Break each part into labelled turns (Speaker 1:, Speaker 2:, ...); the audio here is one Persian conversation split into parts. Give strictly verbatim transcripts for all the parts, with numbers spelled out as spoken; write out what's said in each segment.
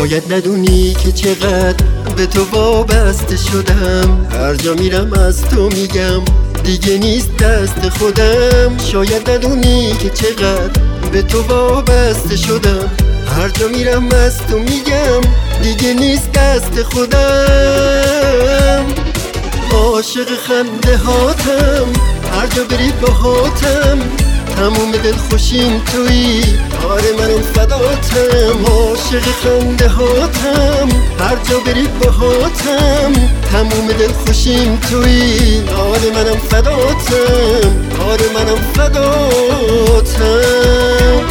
Speaker 1: شاید ندونی که چقدر به تو وابسته شدم، هر جا میرم از تو میگم دیگه نیست دست خودم. شاید ندونی که چقدر به تو وابسته شدم، هر جا میرم از تو میگم دیگه نیست دست خودم. عاشق خنده هاتم، هر جا بری باهاتم، تموم دل خوشیم تویی، آره منم فداتم. عاشق خنده هاتم، هر جا بری باهاتم، تموم دل خوشیم تویی، آره منم فداتم، آره منم فداتم.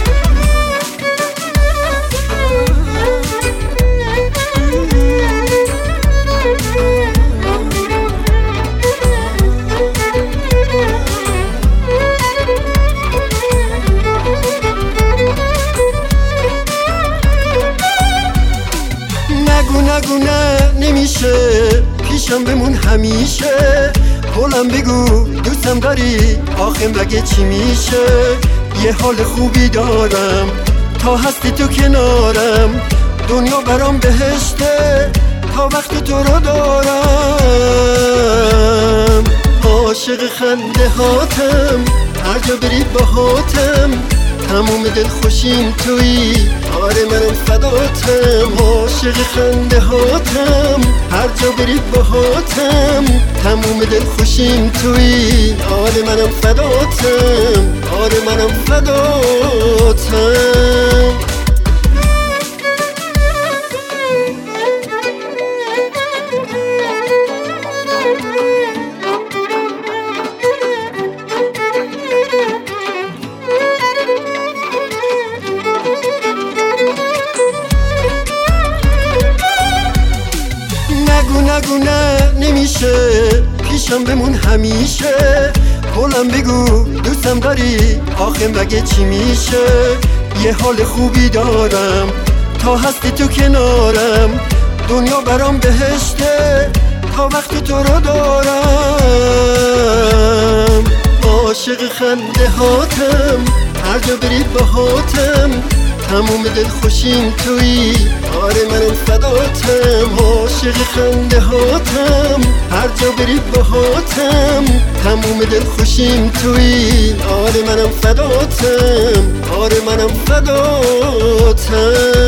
Speaker 1: نگو نگو نه نمیشه، پیشم بمون همیشه، کلم بگو دوستم داری، آخه مگه چی میشه؟ یه حال خوبی دارم تا هستی تو کنارم، دنیا برام بهشته تا وقت تو رو دارم. عاشق خنده هاتم، هر جا بری باهاتم، تموم دل خوشیم تویی، آره منم فداتم. عاشق خنده هاتم، هر جا بری باهاتم، تموم دل خوشیم تویی، آره منم فداتم، آره منم فداتم. نگو نگو نه نمیشه، پیشم بمون همیشه، کلم بگو دوستم داری، آخه مگه چی میشه؟ یه حال خوبی دارم تا هستی تو کنارم، دنیا برام بهشته تا وقت تو رو دارم. عاشق خنده هاتم، هر جا بری باهاتم، تموم دل خوشیم تویی، آره منم فداتم. عاشق خنده هاتم، هر جا بری باهاتم، تموم دل خوشیم تویی، آره منم فداتم، آره منم فداتم.